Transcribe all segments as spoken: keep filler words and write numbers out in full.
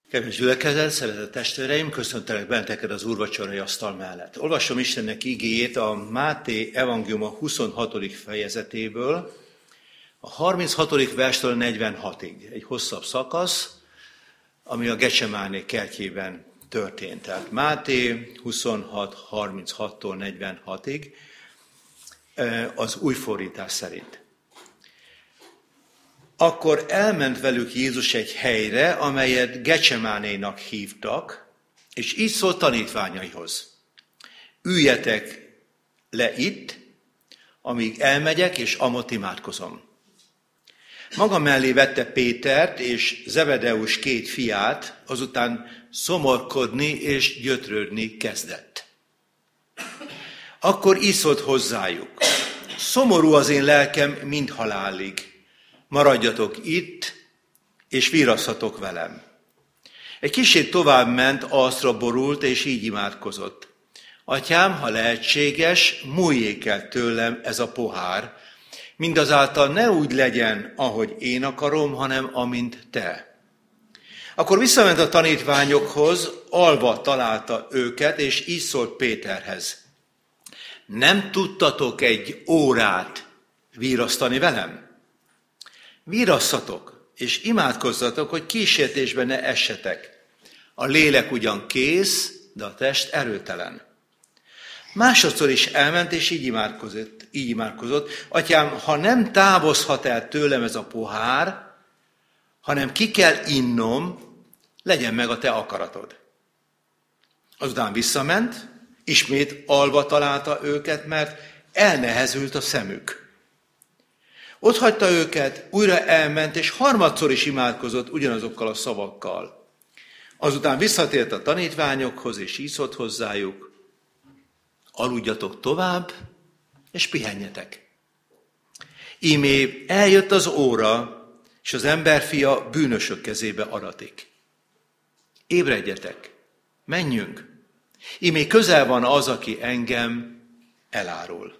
Kedves gyülekezet, szeretett testvéreim, köszöntelek benneteket az úrvacsorai asztal mellett. Olvasom Istennek igéjét a Máté evangéliuma huszonhatodik fejezetéből, a harminchatodik verstől negyvenhatig. Egy hosszabb szakasz, ami a Gecsemáné kertjében történt. Tehát Máté huszonhat harminchattól negyvenhatig az új fordítás szerint. Akkor elment velük Jézus egy helyre, amelyet Gecsemánénak hívtak, és így szólt tanítványaihoz. Üljetek le itt, amíg elmegyek, és amott imádkozom. Maga mellé vette Pétert és Zebedeus két fiát, azután szomorkodni és gyötrődni kezdett. Akkor így szólt hozzájuk. Szomorú az én lelkem mind halálig. Maradjatok itt, és viraszhatok velem. Egy kicsit tovább ment, alszra borult, és így imádkozott. Atyám, ha lehetséges, múljék el tőlem ez a pohár, mindazáltal ne úgy legyen, ahogy én akarom, hanem amint te. Akkor visszament a tanítványokhoz, alva találta őket, és így szólt Péterhez. Nem tudtatok egy órát virasztani velem? Virasszatok, és imádkozzatok, hogy kísértésbe ne essetek. A lélek ugyan kész, de a test erőtelen. Másodszor is elment, és így imádkozott. Így imádkozott. Atyám, ha nem távozhat el tőlem ez a pohár, hanem ki kell innom, legyen meg a te akaratod. Azután visszament, ismét alva találta őket, mert elnehezült a szemük. Ott hagyta őket, újra elment, és harmadszor is imádkozott ugyanazokkal a szavakkal. Azután visszatért a tanítványokhoz, és így szólt hozzájuk, aludjatok tovább, és pihenjetek. Ímé eljött az óra, és az emberfia bűnösök kezébe adatik. Ébredjetek, menjünk. Ímé közel van az, aki engem elárul.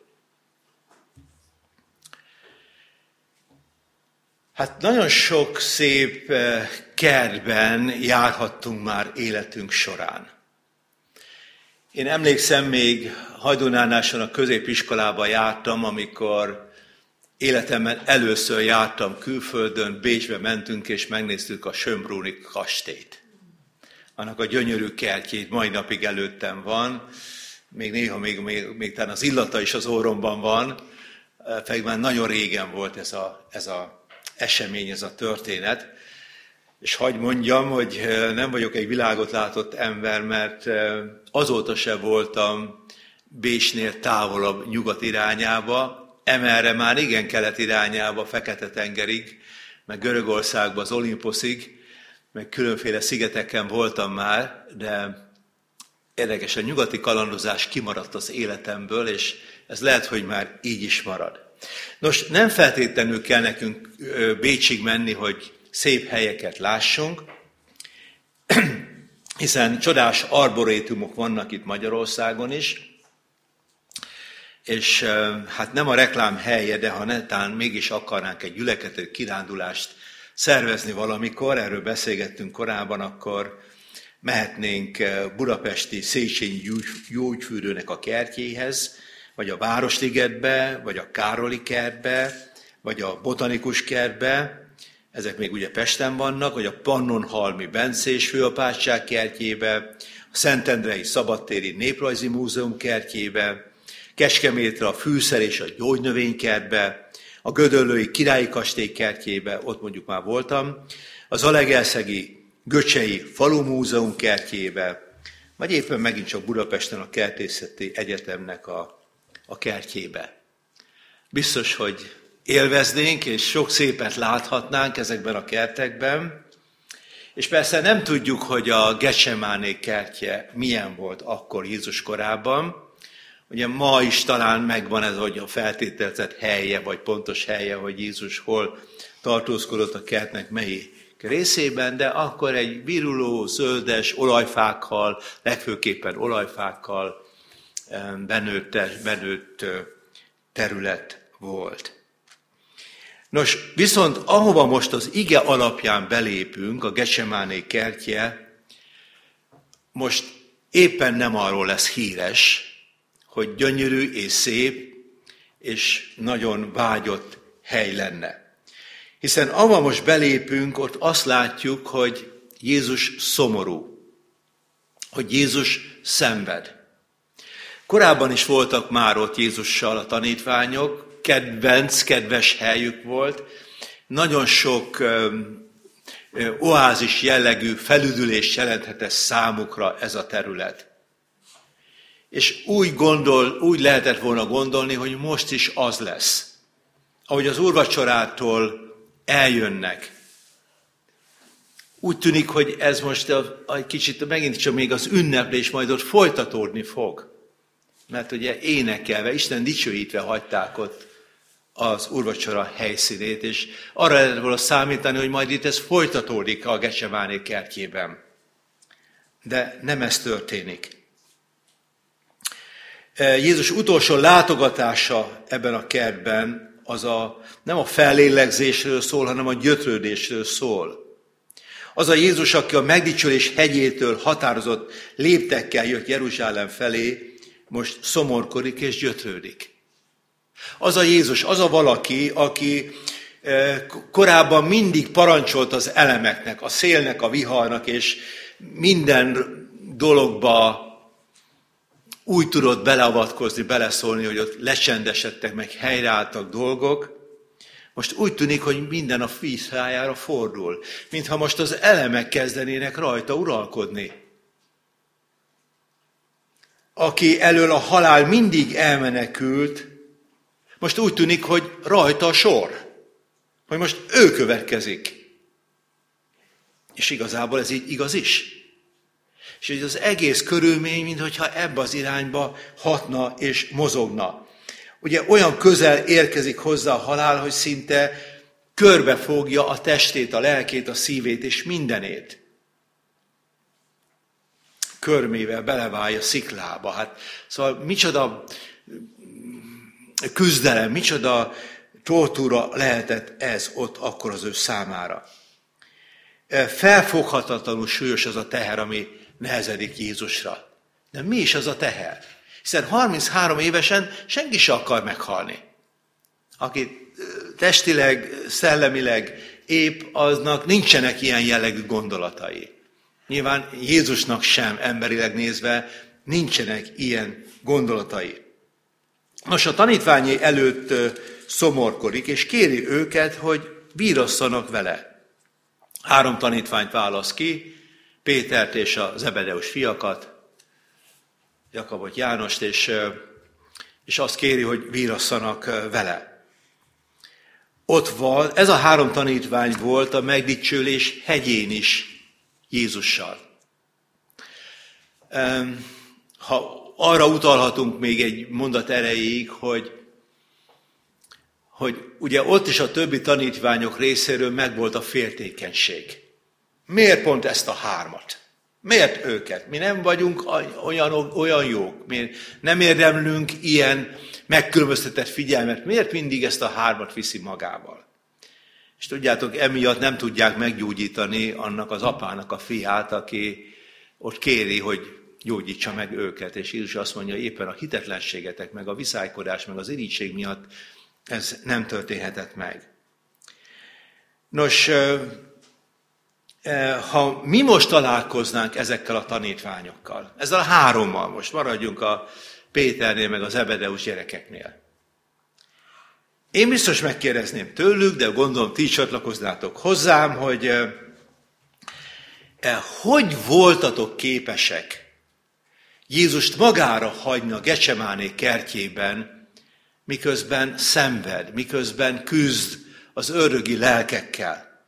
Hát nagyon sok szép kertben járhattunk már életünk során. Én emlékszem, még Hajdúnánáson a középiskolában jártam, amikor életemben először jártam külföldön, Bécsbe mentünk és megnéztük a Schönbrunni kastélyt. Annak a gyönyörű kertjét mai napig előttem van, még néha még, még, még talán az illata is az orromban van, pedig már nagyon régen volt ez a, ez a esemény, ez a történet. És hadd mondjam, hogy nem vagyok egy világot látott ember, mert azóta se voltam Bécsnél távolabb nyugat irányába, emelre már igen kelet irányába, Fekete-tengerig, meg Görögországba, az Olimposzig, meg különféle szigeteken voltam már, de érdekes, a nyugati kalandozás kimaradt az életemből, és ez lehet, hogy már így is marad. Nos, nem feltétlenül kell nekünk Bécsig menni, hogy szép helyeket lássunk, hiszen csodás arborétumok vannak itt Magyarországon is, és hát nem a reklám helye, de ha netán mégis akarnánk egy gyülekezeti kirándulást szervezni valamikor, erről beszélgettünk korábban, akkor mehetnénk budapesti Széchenyi gyógyfürdőnek a kertjéhez, vagy a Városligetbe, vagy a Károli kertbe, vagy a Botanikus kertbe, ezek még ugye Pesten vannak, vagy a Pannonhalmi Bencés főapátság kertjébe, a Szentendrei Szabadtéri Néprajzi Múzeum kertjébe, Kecskemétre a Fűszer és a Gyógynövénykertbe, a Gödöllői Királyi Kastély kertjébe, ott mondjuk már voltam, a Zalegelszegi Göcsei Falumúzeum kertjébe, vagy éppen megint csak Budapesten a Kertészeti Egyetemnek a, a kertjébe. Biztos, hogy élveznénk, és sok szépet láthatnánk ezekben a kertekben, és persze nem tudjuk, hogy a Gecsemáné kertje milyen volt akkor Jézus korában. Ugye ma is talán megvan ez, hogy a feltételezett helye, vagy pontos helye, hogy Jézus hol tartózkodott a kertnek melyik részében, de akkor egy viruló, zöldes olajfákkal, legfőképpen olajfákkal benőtt, benőtt terület volt. Nos, viszont ahova most az ige alapján belépünk, a Getsemáné kertje, most éppen nem arról lesz híres, hogy gyönyörű és szép, és nagyon vágyott hely lenne. Hiszen ahova most belépünk, ott azt látjuk, hogy Jézus szomorú, hogy Jézus szenved. Korábban is voltak már ott Jézussal a tanítványok, kedvenc, kedves helyük volt, nagyon sok ö, ö, oázis jellegű felüdülést jelenthetett számukra ez a terület. És úgy, gondol, úgy lehetett volna gondolni, hogy most is az lesz. Ahogy az úrvacsorától eljönnek. Úgy tűnik, hogy ez most egy kicsit megint csak még az ünneplés majd ott folytatódni fog. Mert ugye énekelve, Isten dicsőítve hagyták ott az úrvacsora helyszínét, és arra lehet volna számítani, hogy majd itt ez folytatódik a Getsemáné kertjében. De nem ez történik. Jézus utolsó látogatása ebben a kertben az a, nem a fellélegzésről szól, hanem a gyötrődésről szól. Az a Jézus, aki a megdicsülés hegyétől határozott léptekkel jött Jeruzsálem felé, most szomorkodik és gyötrődik. Az a Jézus, az a valaki, aki korábban mindig parancsolt az elemeknek, a szélnek, a viharnak, és minden dologba úgy tudott beleavatkozni, beleszólni, hogy ott lecsendesedtek, meg helyreálltak dolgok. Most úgy tűnik, hogy minden a fűszájára fordul, mintha most az elemek kezdenének rajta uralkodni. Aki elől a halál mindig elmenekült, most úgy tűnik, hogy rajta a sor, hogy most ő következik. És igazából ez így igaz is. És így az egész körülmény, mintha ebbe az irányba hatna és mozogna. Ugye olyan közel érkezik hozzá a halál, hogy szinte körbefogja a testét, a lelkét, a szívét és mindenét. Körmével beleválja sziklába. Hát, szóval micsoda küzdelem, micsoda tortúra lehetett ez ott akkor az ő számára. Felfoghatatlanul súlyos az a teher, ami nehezedik Jézusra. De mi is az a teher? Hiszen harminchárom évesen senki se akar meghalni. Aki testileg, szellemileg épp, aznak nincsenek ilyen jellegű gondolatai. Nyilván Jézusnak sem emberileg nézve nincsenek ilyen gondolatai. Nos, a tanítványai előtt szomorkodik, és kéri őket, hogy bírasszanak vele. Három tanítványt választ ki, Pétert és a Zebedeus fiakat, Jakabot, Jánost, és, és azt kéri, hogy vírasszanak vele. Ott van, ez a három tanítvány volt a megdicsőlés hegyén is Jézussal. Ha arra utalhatunk még egy mondat erejéig, hogy, hogy ugye ott is a többi tanítványok részéről megvolt a féltékenység. Miért pont ezt a hármat? Miért őket? Mi nem vagyunk olyan, olyan jók, mi nem érdemlünk ilyen megkülönböztetett figyelmet. Miért mindig ezt a hármat viszi magával? És tudjátok, emiatt nem tudják meggyógyítani annak az apának a fiát, aki ott kéri, hogy gyógyítsa meg őket. És Jézus azt mondja, éppen a hitetlenségetek, meg a viszálykodás, meg az irigység miatt ez nem történhetett meg. Nos, ha mi most találkoznánk ezekkel a tanítványokkal, ezzel a hárommal, most maradjunk a Péternél, meg az Zebedeus gyerekeknél. Én biztos megkérdezném tőlük, de gondolom ti csatlakoznátok hozzám, hogy hogy voltatok képesek Jézust magára hagyni a Getsemáné kertjében, miközben szenved, miközben küzd az ördögi lelkekkel.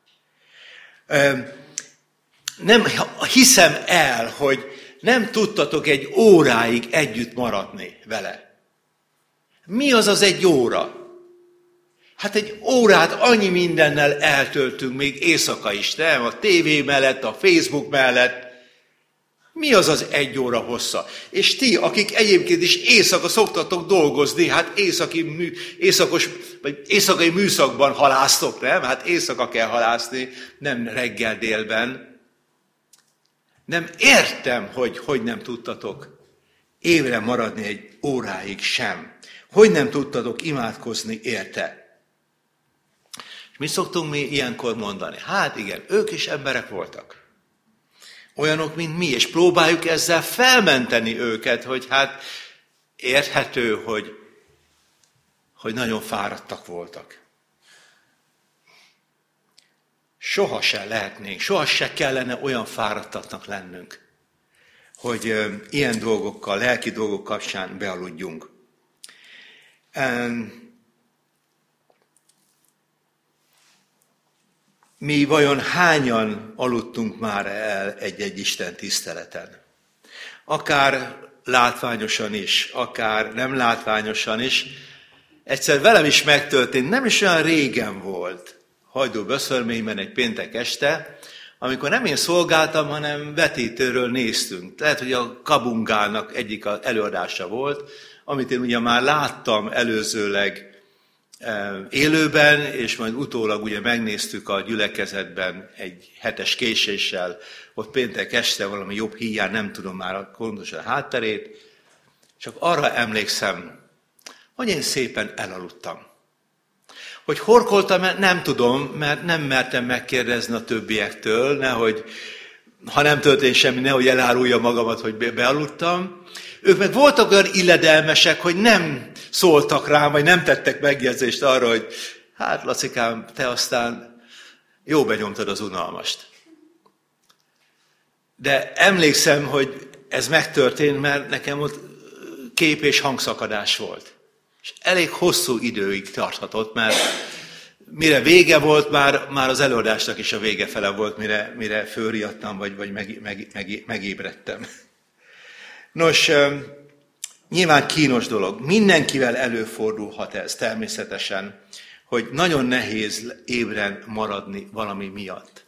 Nem hiszem el, hogy nem tudtatok egy óráig együtt maradni vele. Mi az az egy óra? Hát egy órát annyi mindennel eltöltünk, még éjszaka is, nem? A tévé mellett, a Facebook mellett. Mi az az egy óra hossza? És ti, akik egyébként is éjszaka szoktatok dolgozni, hát éjszaki mű, éjszakos, vagy éjszakai műszakban halásztok, nem? Hát éjszaka kell halászni, nem reggel délben. Nem értem, hogy hogy nem tudtatok évre maradni egy óráig sem. Hogy nem tudtatok imádkozni érte. És mit szoktunk mi ilyenkor mondani? Hát igen, ők is emberek voltak. Olyanok, mint mi, és próbáljuk ezzel felmenteni őket, hogy hát érthető, hogy, hogy nagyon fáradtak voltak. Soha se lehetnénk, soha se kellene olyan fáradtaknak lennünk, hogy ö, ilyen dolgokkal, lelki dolgok kapcsán bealudjunk. Um, Mi vajon hányan aludtunk már el egy-egy Isten tiszteleten? Akár látványosan is, akár nem látványosan is. Egyszer velem is megtörtént, nem is olyan régen volt, Hajdú-Böszörményben egy péntek este, amikor nem én szolgáltam, hanem vetítőről néztünk. Lehet, hogy a Kabungának egyik előadása volt, amit én ugye már láttam előzőleg élőben, és majd utólag ugye megnéztük a gyülekezetben egy hetes késéssel, ott péntek este valami jobb híján, nem tudom már pontosan a hátterét, csak arra emlékszem, hogy én szépen elaludtam. Hogy horkoltam, nem tudom, mert nem mertem megkérdezni a többiektől, nehogy, ha nem történt semmi, nehogy elárulja magamat, hogy bealudtam. Ők meg voltak olyan illedelmesek, hogy nem szóltak rám, vagy nem tettek megjegyzést arra, hogy hát Lacikám, te aztán jó benyomtad az unalmast. De emlékszem, hogy ez megtörtént, mert nekem ott kép- és hangszakadás volt. És elég hosszú időig tarthatott, mert mire vége volt, már, már az előadásnak is a vége fele volt, mire, mire fölriadtam, vagy, vagy meg, meg, meg, megébredtem. Nos, nyilván kínos dolog. Mindenkivel előfordulhat ez természetesen, hogy nagyon nehéz ébren maradni valami miatt.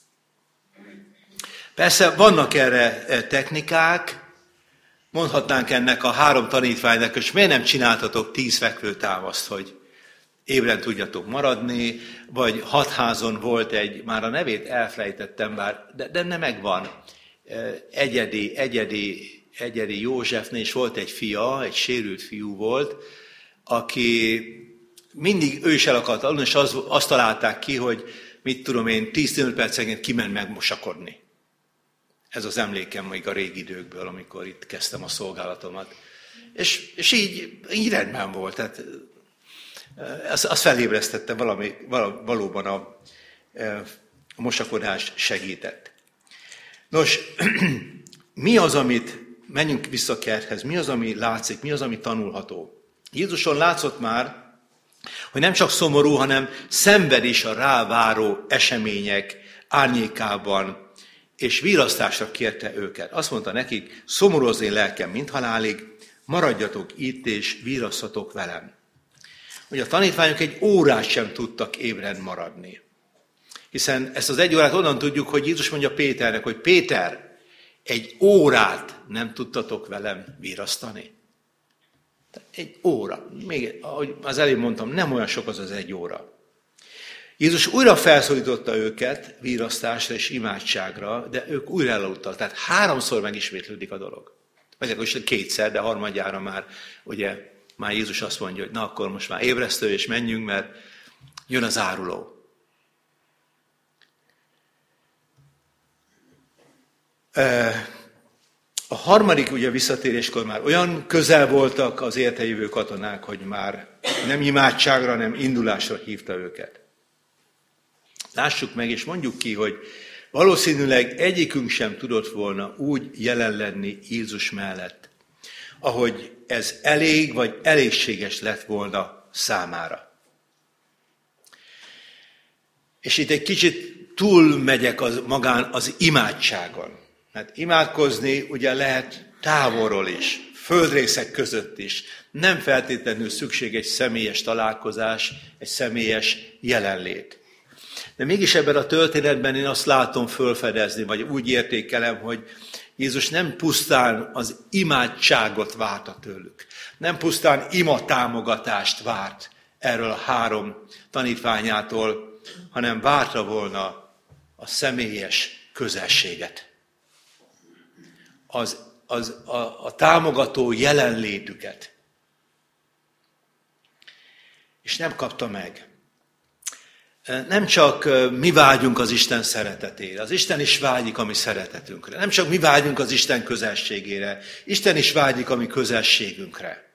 Persze vannak erre technikák, mondhatnánk ennek a három tanítványnak, és miért nem csináltatok tíz fekvőtámaszt, hogy ébren tudjatok maradni, vagy Hatházon volt egy, már a nevét elfelejtettem, bár, de, de nem megvan, egyedi, egyedi, egyedi Józsefnél, és volt egy fia, egy sérült fiú volt, aki mindig ő is el akart aludni, és az, azt találták ki, hogy mit tudom én, tíz-tizenöt percenként kiment megmosakodni. Ez az emlékem még a régi időkből, amikor itt kezdtem a szolgálatomat. És, és így, így rendben volt. Tehát, az, az felébresztette valami, valóban a, a mosakodás segített. Nos, mi az, amit, menjünk vissza a kerthez, mi az, ami látszik, mi az, ami tanulható? Jézuson látszott már, hogy nem csak szomorú, hanem szenved is a ráváró események árnyékában, és virasztásra kérte őket. Azt mondta nekik, szomorú az én lelkem, mint halálig, maradjatok itt, és virasztatok velem. Ugye a tanítványok egy órát sem tudtak ébren maradni. Hiszen ezt az egy órát onnan tudjuk, hogy Jézus mondja Péternek, hogy Péter, egy órát nem tudtatok velem virasztani. Egy óra. Még, ahogy az elég mondtam, nem olyan sok az az egy óra. Jézus újra felszólította őket virasztásra és imádságra, de ők újra elaludtak. Tehát háromszor megismétlődik a dolog. Vagy akkor is kétszer, de harmadjára már, ugye, már Jézus azt mondja, hogy na akkor most már ébresztő, és menjünk, mert jön az áruló. A harmadik ugye visszatéréskor már olyan közel voltak az érte jövő katonák, hogy már nem imádságra, hanem indulásra hívta őket. Lássuk meg, és mondjuk ki, hogy valószínűleg egyikünk sem tudott volna úgy jelen lenni Jézus mellett, ahogy ez elég vagy elégséges lett volna számára. És itt egy kicsit túlmegyek az, magán az imádságon. Hát imádkozni ugye lehet távolról is, földrészek között is. Nem feltétlenül szükség egy személyes találkozás, egy személyes jelenlét. De mégis ebben a történetben én azt látom fölfedezni, vagy úgy értékelem, hogy Jézus nem pusztán az imádságot várta tőlük. Nem pusztán ima támogatást várt erről a három tanítványától, hanem várta volna a személyes közösséget. Az, az, a, a támogató jelenlétüket. És nem kapta meg. Nem csak mi vágyunk az Isten szeretetére, az Isten is vágyik a mi szeretetünkre. Nem csak mi vágyunk az Isten közelségére, Isten is vágyik a mi közelségünkre.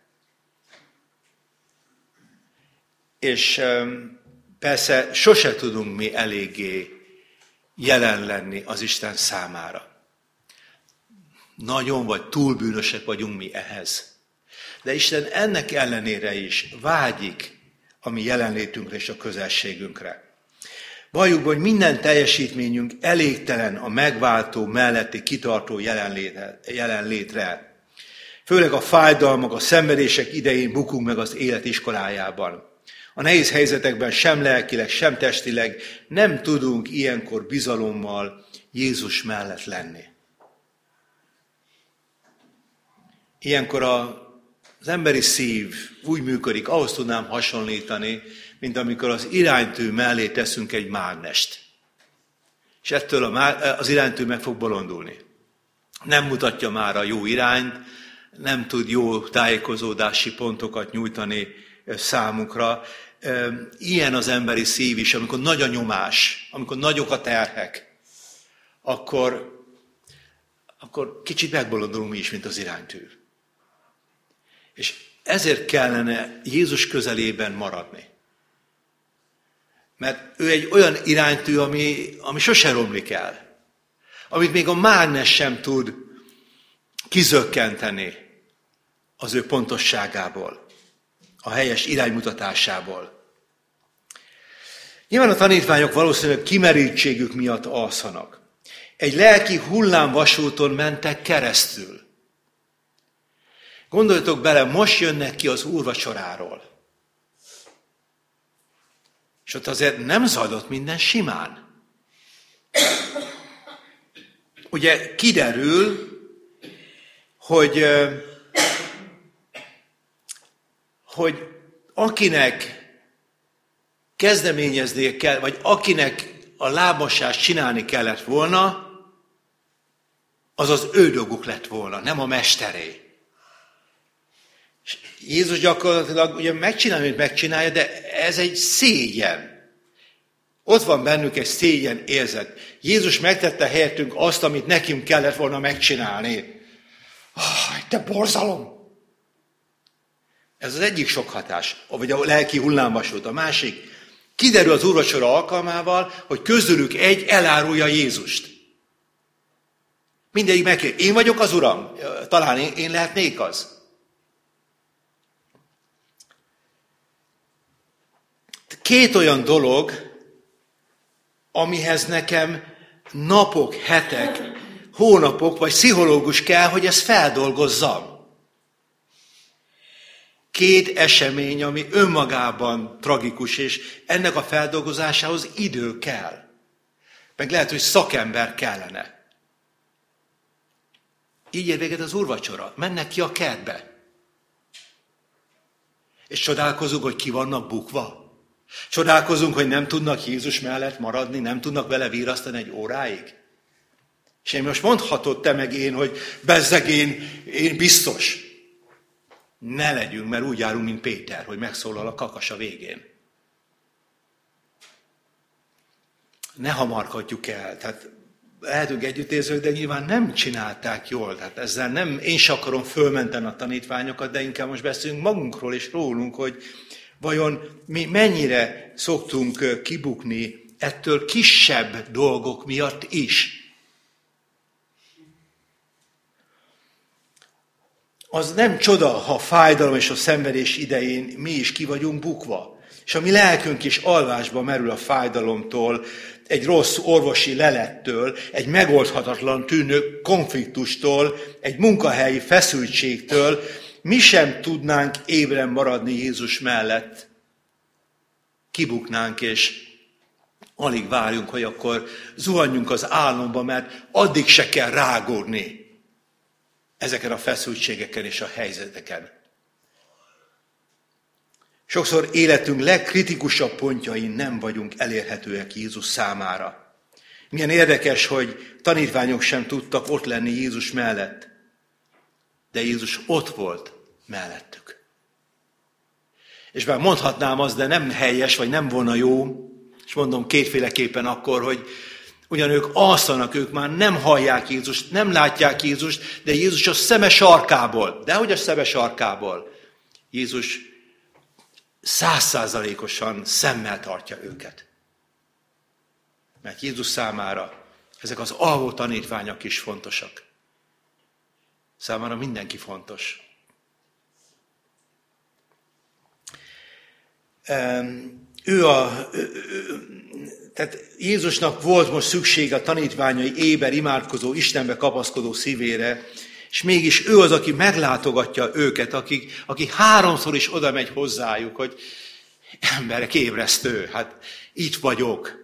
És persze sose tudunk mi eléggé jelen lenni az Isten számára. Nagyon vagy túl bűnösek vagyunk mi ehhez. De Isten ennek ellenére is vágyik a mi jelenlétünkre és a közelségünkre. Valljuk, hogy minden teljesítményünk elégtelen a megváltó melletti kitartó jelenlétre. Főleg a fájdalmak, a szenvedések idején bukunk meg az élet iskolájában. A nehéz helyzetekben sem lelkileg, sem testileg nem tudunk ilyenkor bizalommal Jézus mellett lenni. Ilyenkor a Az emberi szív úgy működik, ahhoz tudnám hasonlítani, mint amikor az iránytű mellé teszünk egy mágnest. És ettől az iránytű meg fog bolondulni. Nem mutatja már a jó irányt, nem tud jó tájékozódási pontokat nyújtani számunkra. Ilyen az emberi szív is, amikor nagy a nyomás, amikor nagyok a terhek, akkor, akkor kicsit megbolondulunk mi is, mint az iránytű. És ezért kellene Jézus közelében maradni. Mert ő egy olyan iránytű, ami, ami sose romlik el. Amit még a mágnes sem tud kizökkenteni az ő pontosságából, a helyes iránymutatásából. Nyilván a tanítványok valószínűleg kimerítségük miatt alszanak. Egy lelki hullámvasúton mentek keresztül. Gondoljatok bele, most jönnek ki az úrvacsoráról. És ott azért nem zajlott minden simán. Ugye kiderül, hogy, hogy akinek kezdeményeznie kell, vagy akinek a lábmosást csinálni kellett volna, az az ő dolguk lett volna, nem a mesteré. És Jézus gyakorlatilag ugye megcsinálja, mint megcsinálja, de ez egy szégyen. Ott van bennük egy szégyen érzet. Jézus megtette helyettünk azt, amit nekünk kellett volna megcsinálni. Oh, te borzalom! Ez az egyik sok hatás, vagy a lelki hullámvasút. A másik, kiderül az úrvacsora alkalmával, hogy közülük egy elárulja Jézust. Mindegyik megkérdezi, én vagyok az Uram? Talán én, én lehetnék az. Két olyan dolog, amihez nekem napok, hetek, hónapok, vagy pszichológus kell, hogy ezt feldolgozzam. Két esemény, ami önmagában tragikus, és ennek a feldolgozásához idő kell. Meg lehet, hogy szakember kellene. Így ér véget az úrvacsora. Mennek ki a kertbe. És csodálkozunk, hogy ki vannak bukva. Csodálkozunk, hogy nem tudnak Jézus mellett maradni, nem tudnak vele virasztani egy óráig. És én most mondhatod te meg én, hogy bezzeg én, én biztos. Ne legyünk, mert úgy járunk, mint Péter, hogy megszólal a kakas a végén. Ne hamarkodjuk el. Tehát lehetünk együttérzők, de nyilván nem csinálták jól. Tehát ezzel nem, én sem akarom fölmenteni a tanítványokat, de inkább most beszélünk magunkról és rólunk, hogy vajon mi mennyire szoktunk kibukni ettől kisebb dolgok miatt is. Az nem csoda, ha a fájdalom és a szenvedés idején mi is ki vagyunk bukva. És a mi lelkünk is alvásba merül a fájdalomtól, egy rossz orvosi lelettől, egy megoldhatatlan tűnő konfliktustól, egy munkahelyi feszültségtől, mi sem tudnánk ébren maradni Jézus mellett. Kibuknánk, és Alig várjunk, hogy akkor zuhanjunk az álomba, mert addig se kell rágódni ezeken a feszültségeken és a helyzeteken. Sokszor életünk legkritikusabb pontjain nem vagyunk elérhetőek Jézus számára. Milyen érdekes, hogy tanítványok sem tudtak ott lenni Jézus mellett, de Jézus ott volt mellettük. És bár mondhatnám azt, de nem helyes, vagy nem volna jó, és mondom kétféleképpen akkor, hogy ugyan ők alszanak, ők már nem hallják Jézust, nem látják Jézust, de Jézus a szeme sarkából, dehogy a szeme sarkából, Jézus százszázalékosan szemmel tartja őket. Mert Jézus számára ezek az alvó tanítványok is fontosak. Számára mindenki fontos. Ő a, ő, ő, tehát Jézusnak volt most szüksége a tanítványai éber, imádkozó, Istenbe kapaszkodó szívére, és mégis ő az, aki meglátogatja őket, aki, aki háromszor is oda megy hozzájuk, hogy emberek, ébresztő, hát itt vagyok.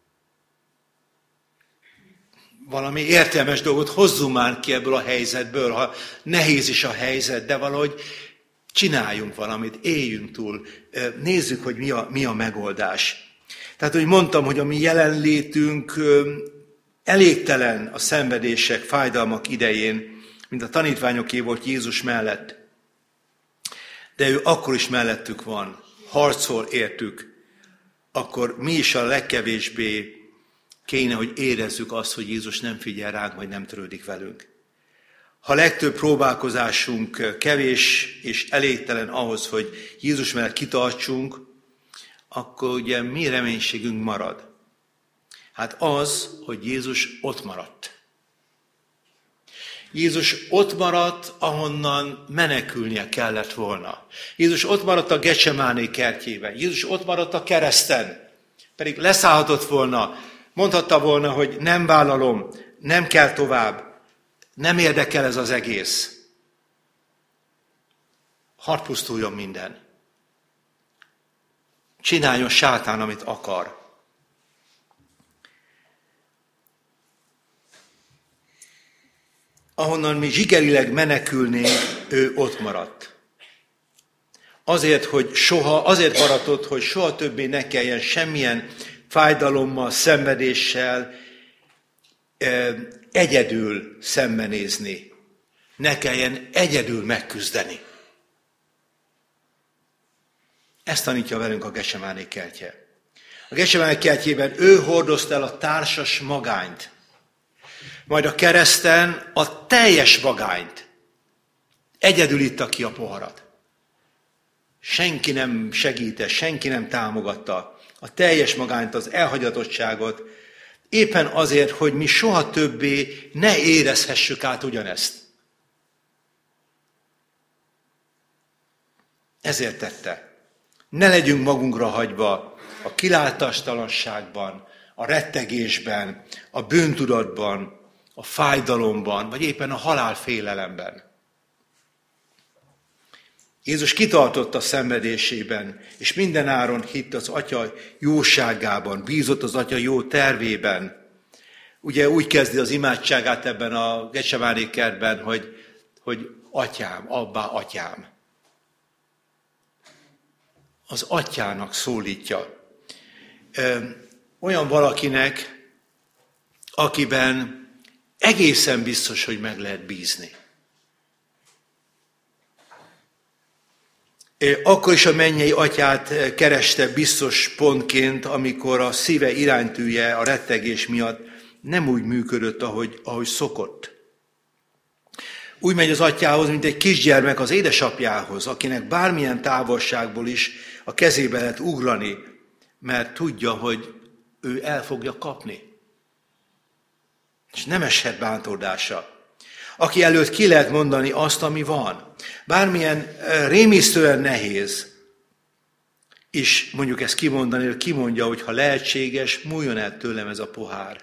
Valami értelmes dolgot hozzunk már ki ebből a helyzetből, ha nehéz is a helyzet, de valahogy csináljunk valamit, éljünk túl, nézzük, hogy mi a, mi a megoldás. Tehát, hogy mondtam, hogy a mi jelenlétünk elégtelen a szenvedések, fájdalmak idején, mint a tanítványoké volt Jézus mellett. De ő akkor is mellettük van, harcol értük, akkor mi is a legkevésbé kéne, hogy érezzük azt, hogy Jézus nem figyel ránk, vagy nem törődik velünk. Ha legtöbb próbálkozásunk kevés és elégtelen ahhoz, hogy Jézus mellett kitartsunk, akkor ugye mi reménységünk marad? Hát az, hogy Jézus ott maradt. Jézus ott maradt, ahonnan menekülnie kellett volna. Jézus ott maradt a Gecsemáné kertjében. Jézus ott maradt a kereszten. Pedig leszállhatott volna, mondhatta volna, hogy nem vállalom, nem kell tovább, nem érdekel ez az egész. Hadd pusztuljon minden. Csináljon sátán, amit akar. Ahonnan mi zsigerileg menekülnénk, ő ott maradt. Azért, hogy soha, azért maradt ott, hogy soha többé ne kelljen semmilyen fájdalommal, szenvedéssel egyedül szembenézni. Ne kelljen egyedül megküzdeni. Ezt tanítja velünk a Gecsemáné kertje. A Gecsemáné kertjében ő hordozta el a társas magányt, majd a kereszten a teljes magányt. Egyedül itta ki a poharat. Senki nem segített, senki nem támogatta a teljes magányt, az elhagyatottságot, éppen azért, hogy mi soha többé ne érezhessük át ugyanezt. Ezért tette. Ne legyünk magunkra hagyva a kilátástalanságban, a rettegésben, a bűntudatban, a fájdalomban, vagy éppen a halálfélelemben. Jézus kitartott a szenvedésében, és mindenáron hitt az Atya jóságában, bízott az Atya jó tervében. Ugye úgy kezdi az imádságát ebben a Gecsemáné kertben, hogy, hogy Atyám, Abbá, Atyám. Az Atyának szólítja. Olyan valakinek, akiben egészen biztos, hogy meg lehet bízni. Akkor is a mennyei Atyát kereste biztos pontként, amikor a szíve iránytűje a rettegés miatt nem úgy működött, ahogy, ahogy szokott. Úgy megy az Atyához, mint egy kisgyermek az édesapjához, akinek bármilyen távolságból is a kezébe lehet ugrani, mert tudja, hogy ő el fogja kapni. És nem eshet bántódása. Aki előtt ki lehet mondani azt, ami van. Bármilyen rémisztően nehéz is mondjuk ezt kimondani, hogy kimondja, hogy ha lehetséges, múljon el tőlem ez a pohár.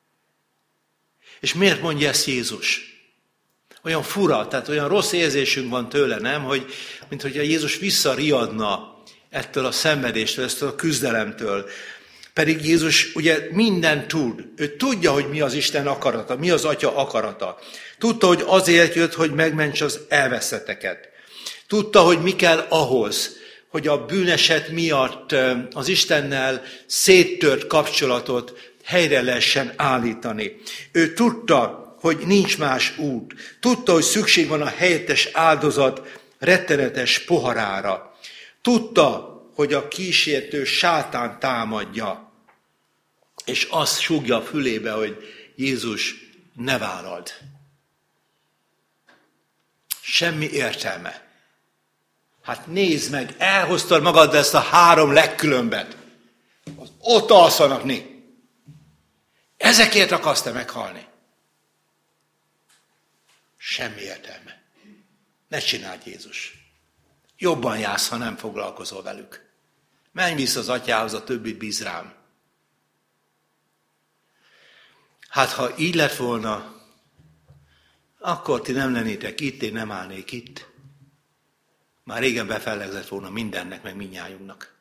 És miért mondja ezt Jézus? Olyan fura, tehát olyan rossz érzésünk van tőle, nem? Hogy, mint hogyha Jézus visszariadna ettől a szenvedéstől, ettől a küzdelemtől. Pedig Jézus ugye mindent tud. Ő tudja, hogy mi az Isten akarata, mi az Atya akarata. Tudta, hogy azért jött, hogy megmentse az elveszetteket. Tudta, hogy mi kell ahhoz, hogy a bűneset miatt az Istennel széttört kapcsolatot helyre lehessen állítani. Ő tudta, hogy nincs más út. Tudta, hogy szükség van a helyettes áldozat rettenetes poharára. Tudta, hogy a kísértő sátán támadja, és azt súgja a fülébe, hogy Jézus, ne vállald. Semmi értelme. Hát nézd meg, elhoztad magad ezt a három legkülönbet. Ott alszanak né. Ezekért akarsz te meghalni. Semmi értelme. Ne csináld, Jézus. Jobban jársz, ha nem foglalkozol velük. Menj vissza az atyához, a többit bíz rám. Hát ha így lett volna, akkor ti nem lennétek itt, én nem állnék itt. Már régen befellegzett volna mindennek, meg mindnyájunknak.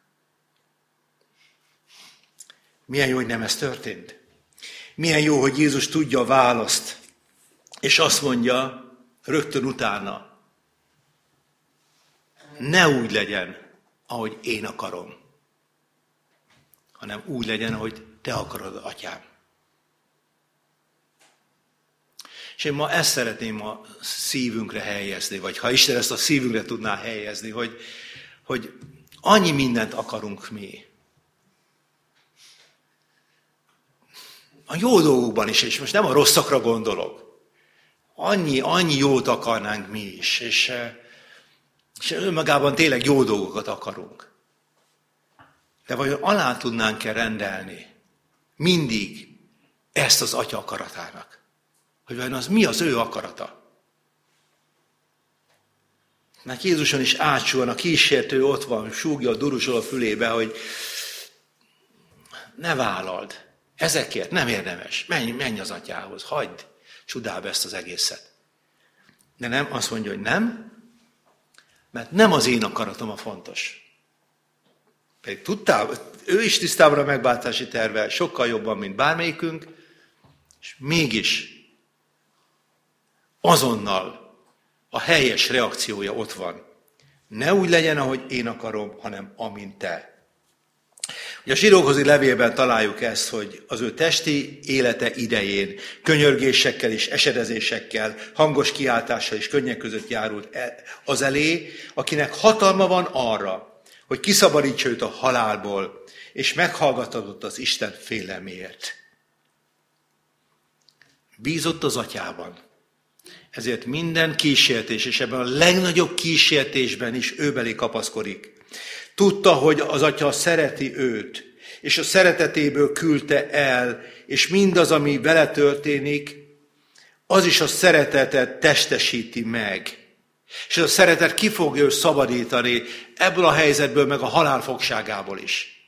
Milyen jó, hogy nem ez történt. Milyen jó, hogy Jézus tudja a választ, és azt mondja rögtön utána, ne úgy legyen, ahogy én akarom, hanem úgy legyen, ahogy te akarod, atyám. És én ma ezt szeretném a szívünkre helyezni, vagy ha Isten ezt a szívünkre tudná helyezni, hogy, hogy annyi mindent akarunk mi. A jó dolgokban is, és most nem a rosszakra gondolok. Annyi, annyi jót akarnánk mi is, és, és önmagában tényleg jó dolgokat akarunk. De vajon alá tudnánk-e rendelni mindig ezt az Atya akaratának? Hogy vajon az mi az ő akarata? Mert Jézuson is átsúan, a kísértő ott van, súgja a durusol a fülébe, hogy ne vállald. Ezekért nem érdemes. Menj, menj az atyához, hagyd csodába ezt az egészet. De nem, azt mondja, hogy nem, mert nem az én akaratom a fontos. Pedig tudtál, ő is tisztában a megváltási tervvel, sokkal jobban, mint bármelyikünk, és mégis azonnal a helyes reakciója ott van. Ne úgy legyen, ahogy én akarom, hanem amint te. Ugye a zsidókhoz levélben találjuk ezt, hogy az ő testi élete idején könyörgésekkel és esedezésekkel, hangos kiáltással és könnyek között járult az elé, akinek hatalma van arra, hogy kiszabadítsa őt a halálból, és meghallgathatott az Isten félelméért. Bízott az atyában. Ezért minden kísértés, és ebben a legnagyobb kísértésben is őbelé kapaszkodik. Tudta, hogy az atya szereti őt, és a szeretetéből küldte el, és mindaz, ami vele történik, az is a szeretetet testesíti meg. És a szeretet ki fogja őt szabadítani ebből a helyzetből, meg a halál fogságából is.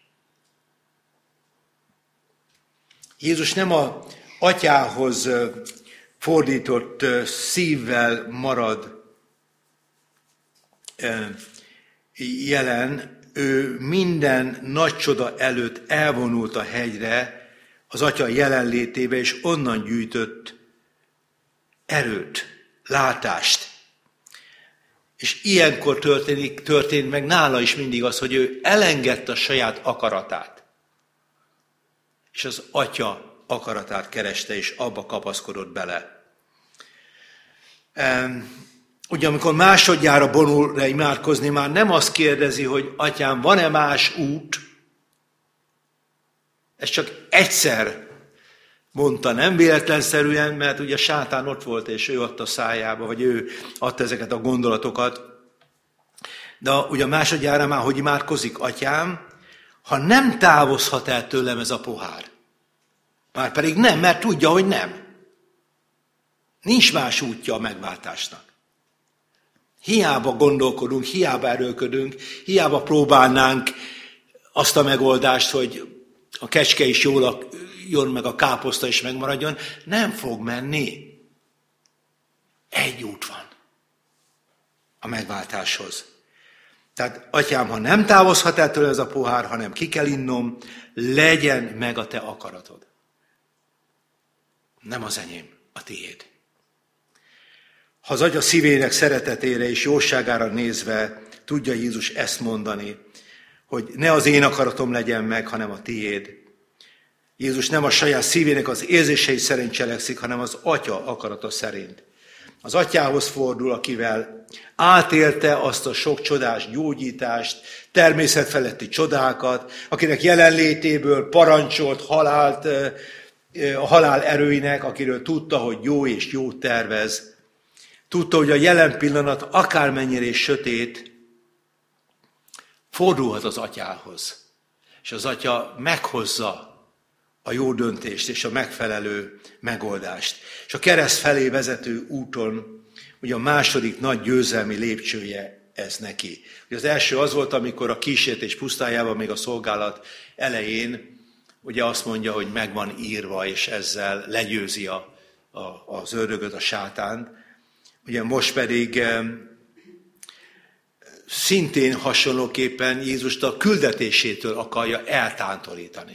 Jézus nem az atyához fordított szívvel marad jelen, ő minden nagy csoda előtt elvonult a hegyre, az atya jelenlétébe, és onnan gyűjtött erőt, látást. És ilyenkor történik, történt meg nála is mindig az, hogy ő elengedte a saját akaratát. És az atya akaratát kereste, és abba kapaszkodott bele. Ugye amikor másodjára vonul le imádkozni, már nem azt kérdezi, hogy atyám, van-e más út? Ez csak egyszer mondta, nem véletlenszerűen, mert ugye sátán ott volt, és ő adta szájába, vagy ő adta ezeket a gondolatokat. De ugye másodjára már hogy imádkozik, atyám, ha nem távozhat el tőlem ez a pohár. Már pedig nem, mert tudja, hogy nem. Nincs más útja a megváltásnak. Hiába gondolkodunk, hiába erőködünk, hiába próbálnánk azt a megoldást, hogy a kecske is jól jön, meg a káposzta is megmaradjon, nem fog menni. Egy út van a megváltáshoz. Tehát, atyám, ha nem távozhat ettől ez a pohár, hanem ki kell innom, legyen meg a te akaratod. Nem az enyém, a tiéd. Ha az atya szívének szeretetére és jóságára nézve tudja Jézus ezt mondani, hogy ne az én akaratom legyen meg, hanem a tiéd. Jézus nem a saját szívének az érzései szerint cselekszik, hanem az atya akarata szerint. Az atyához fordul, akivel átélte azt a sok csodás gyógyítást, természetfeletti csodákat, akinek jelenlétéből parancsolt halált, a halál erőinek, akiről tudta, hogy jó és jó tervez. Tudta, hogy a jelen pillanat akármennyire is sötét, fordulhat az atyához. És az atya meghozza a jó döntést és a megfelelő megoldást. És a kereszt felé vezető úton, ugye a második nagy győzelmi lépcsője ez neki. Ugye az első az volt, amikor a kísértés pusztájában, még a szolgálat elején, ugye azt mondja, hogy meg van írva, és ezzel legyőzi a, a, az ördögöt, a sátánt. Ugye most pedig e, szintén hasonlóképpen Jézust a küldetésétől akarja eltántorítani.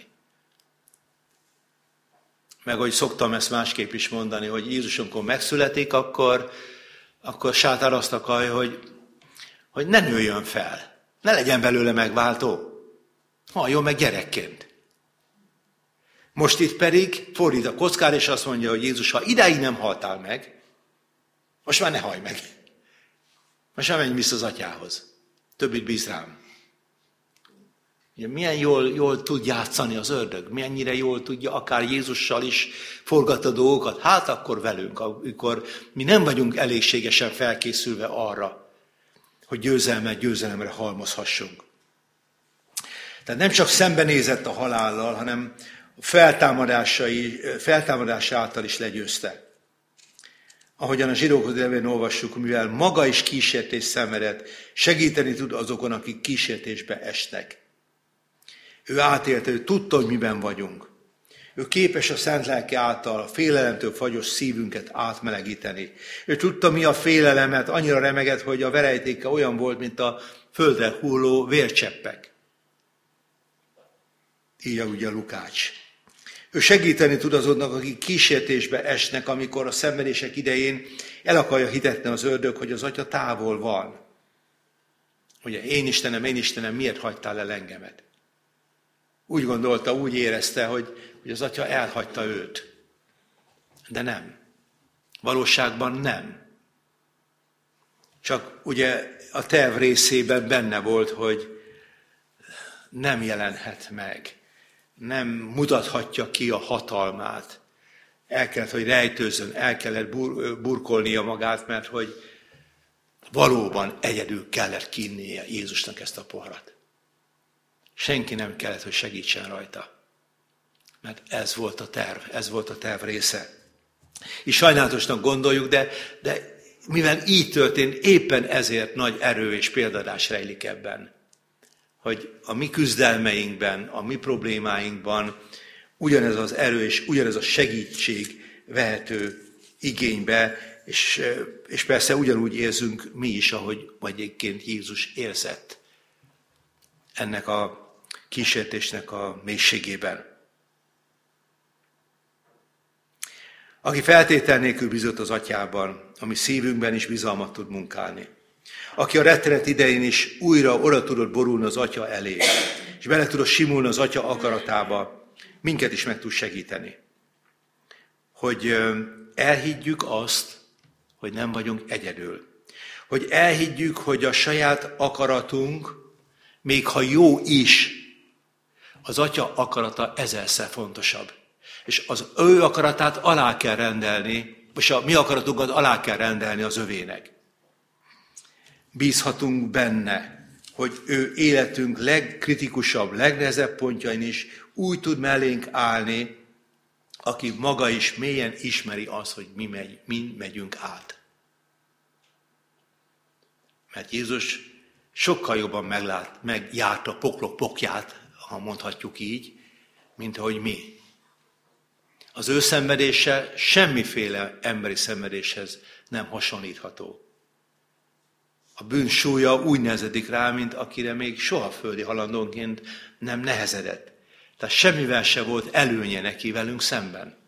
Meg ahogy szoktam ezt másképp is mondani, hogy Jézus, amikor megszületik, akkor, akkor sátán azt akarja, hogy, hogy ne nőjön fel, ne legyen belőle megváltó, halljon meg gyerekként. Most itt pedig fordít a kockár, és azt mondja, hogy Jézus, ha idáig nem haltál meg, most már ne hallj meg. Most már menj vissza az atyához. Többit bíz rám. Milyen jól, jól tud játszani az ördög, mennyire jól tudja akár Jézussal is forgatni a dolgokat. Hát akkor velünk, amikor mi nem vagyunk elégségesen felkészülve arra, hogy győzelmet győzelemre halmozhassunk. Tehát nem csak szembenézett a halállal, hanem a feltámadásai, feltámadás által is legyőzte. Ahogyan a zsidókhoz levén olvassuk, mivel maga is kísértés szenvedett, segíteni tud azokon, akik kísértésbe esnek. Ő átélte, ő tudta, hogy miben vagyunk. Ő képes a szent lelke által a félelemtől fagyos szívünket átmelegíteni. Ő tudta, mi a félelemet, annyira remegett, hogy a verejtéke olyan volt, mint a földre hulló vércseppek. Így ugye a Lukács. Ő segíteni tud azoknak, akik kísértésbe esnek, amikor a szenvedések idején el akarja hitetni az ördög, hogy az atya távol van. Ugye, én Istenem, én Istenem, miért hagytál el engemet? Úgy gondolta, úgy érezte, hogy, hogy az atya elhagyta őt. De nem. Valóságban nem. Csak ugye a terv részében benne volt, hogy nem jelenhet meg. Nem mutathatja ki a hatalmát. El kellett, hogy rejtőzzön, el kellett bur- burkolnia magát, mert hogy valóban egyedül kellett kinnie Jézusnak ezt a poharat. Senki nem kellett, hogy segítsen rajta. Mert ez volt a terv, ez volt a terv része. És sajnálatosnak gondoljuk, de, de mivel így történt, éppen ezért nagy erő és példadás rejlik ebben. Hogy a mi küzdelmeinkben, a mi problémáinkban ugyanez az erő és ugyanez a segítség vehető igénybe, és, és persze ugyanúgy érzünk mi is, ahogy egyébként Jézus érzett ennek a kísértésnek a mélységében. Aki feltétel nélkül bízott az atyában, ami szívünkben is bizalmat tud munkálni. Aki a rettenet idején is újra oda tudott borulni az atya elé, és bele tudott simulni az atya akaratába, minket is meg tud segíteni. Hogy elhiggyük azt, hogy nem vagyunk egyedül. Hogy elhiggyük, hogy a saját akaratunk, még ha jó is, az atya akarata ezerszer fontosabb. És az ő akaratát alá kell rendelni, és a mi akaratunkat alá kell rendelni az övének. Bízhatunk benne, hogy ő életünk legkritikusabb, legnehezebb pontjain is úgy tud mellénk állni, aki maga is mélyen ismeri azt, hogy mi, megy, mi megyünk át. Mert Jézus sokkal jobban meglát, megjárta a poklok pokját, ha mondhatjuk így, mint ahogy mi. Az ő szenvedése semmiféle emberi szenvedéshez nem hasonlítható. a bűn súlya úgy nehezedik rá, mint akire még soha földi halandónként nem nehezedett. Tehát semmivel se volt előnye neki velünk szemben.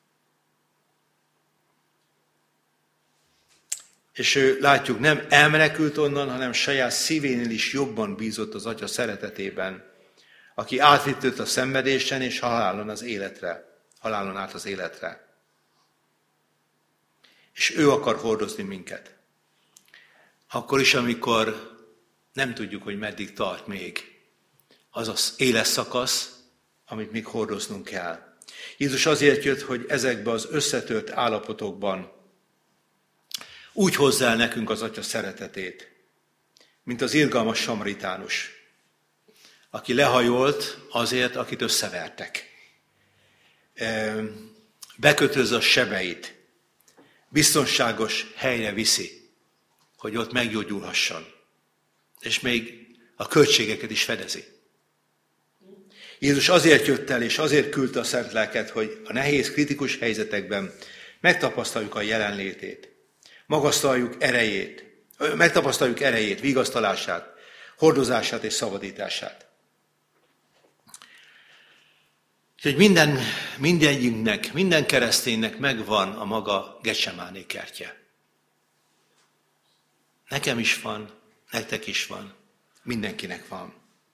És ő, látjuk, nem elmenekült onnan, hanem saját szívénél is jobban bízott az Atya szeretetében, aki átvittőt a szenvedésen és halálon az életre, halálon át az életre. És ő akar hordozni minket. Akkor is, amikor nem tudjuk, hogy meddig tart még az az éles szakasz, amit még hordoznunk kell. Jézus azért jött, hogy ezekben az összetört állapotokban úgy hozzá el nekünk az Atya szeretetét, mint az irgalmas samaritánus, aki lehajolt azért, akit összevertek. Bekötözze a sebeit, biztonságos helyre viszi, hogy ott meggyógyulhasson, és még a költségeket is fedezi. Jézus azért jött el, és azért küldte a Szent Lelket, hogy a nehéz, kritikus helyzetekben megtapasztaljuk a jelenlétét, magasztaljuk erejét, megtapasztaljuk erejét, vigasztalását, hordozását és szabadítását. Úgyhogy minden, mindegyünknek, minden kereszténynek megvan a maga Getsemáné kertje. Nekem is van, nektek is van, mindenkinek van.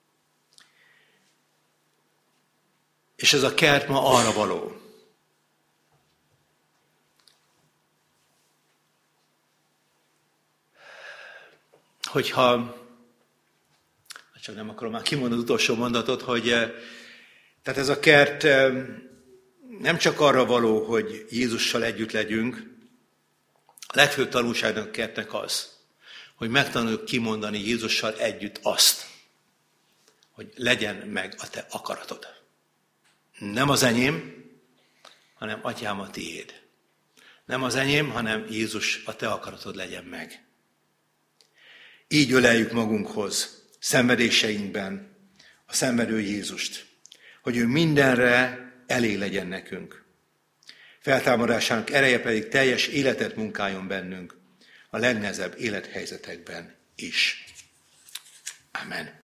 És ez a kert ma arra való, hogyha, csak nem akarom már kimondani az utolsó mondatot, hogy tehát ez a kert nem csak arra való, hogy Jézussal együtt legyünk, a legfőbb tanulságnak a kertnek az, hogy megtanuljuk kimondani Jézussal együtt azt, hogy legyen meg a te akaratod. Nem az enyém, hanem Atyám, a tiéd. Nem az enyém, hanem Jézus, a te akaratod legyen meg. Így öleljük magunkhoz, szenvedéseinkben a szenvedő Jézust, hogy ő mindenre elég legyen nekünk. Feltámadásának ereje pedig teljes életet munkáljon bennünk, a legnehezebb élethelyzetekben is. Amen.